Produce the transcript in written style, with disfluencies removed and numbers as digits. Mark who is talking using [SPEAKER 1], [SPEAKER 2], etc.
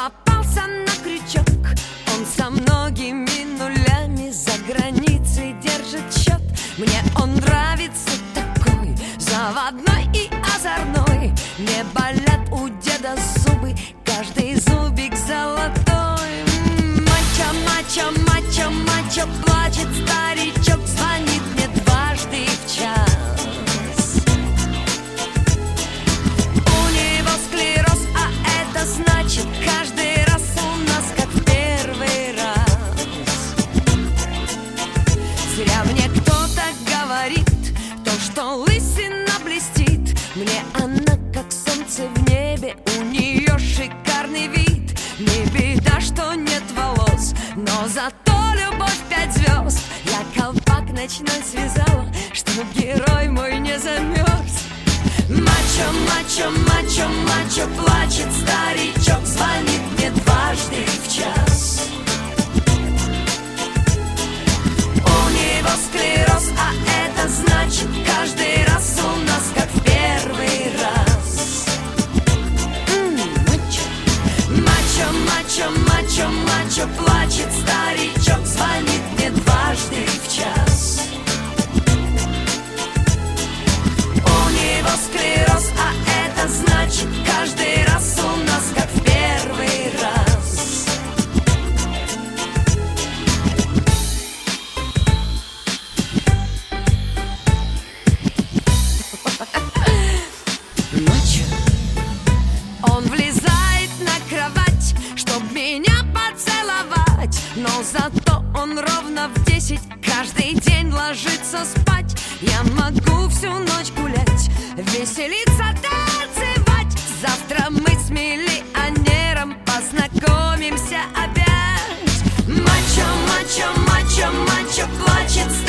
[SPEAKER 1] попался на крючок. Он со многими нулями за границей держит счет. Мне он нравится такой, заводной и озорной. Не болят у деда зубы, каждый зубик золотой. Мачо, мачо, мачо, мачо, плачет старичок, звонит мне дважды в час. У него склероз, а это значит каждый раз у нас как в первый раз. Зря мне кто-то говорит то, что лысина блестит. Мне она как солнце в небе, у нее шикарный вид. Не беда, что нет волос, но зато любовь 5 звезд. Я колпак ночной связала, чтоб герой мой не замерз. Мачо, мачо, мачо, мачо, плачет старичок, звонит мне дважды в час. У него склероз, а это значит каждый раз у нас как в первый раз. Мачо, мачо, мачо, мачо, плачет старичок, звонит мне дважды в час. У него склероз, а это значит каждый раз у нас как в первый раз. Ночью он влезает на кровать, чтоб меня поцеловать. Но зато он ровно в 10 каждый день ложится спать. Я могу всю ночь гулять, веселиться, танцевать. Завтра мы с миллионером познакомимся опять. Мачо, мачо, мачо, мачо, плачет